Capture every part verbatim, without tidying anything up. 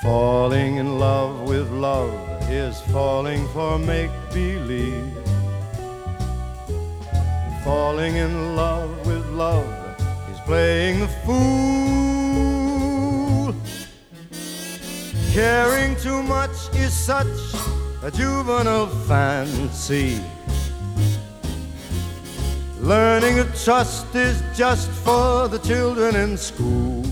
Falling in love with love is falling for make-believe. Falling in love with love is playing the fool. Caring too much is such a juvenile fancy. Learning to trust is just for the children in school.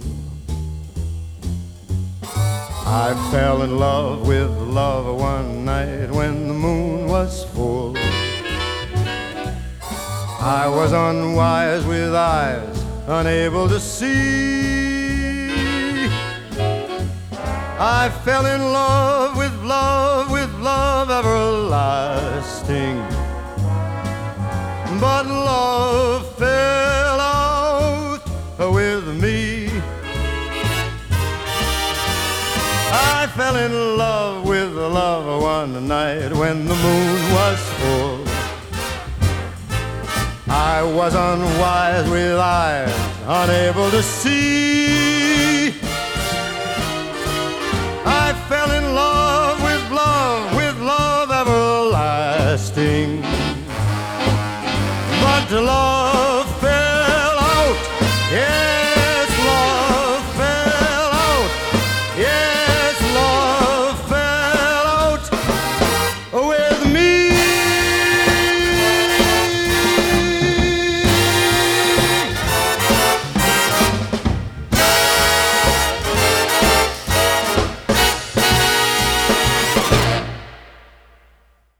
I fell in love with love one night when the moon was full. I was unwise with eyes unable to see. I fell in love with love, with love everlasting. But love fell out with me. I fell in love with love one night when the moon was full. I was unwise with eyes unable to see. I fell in love with love, with love everlasting. But love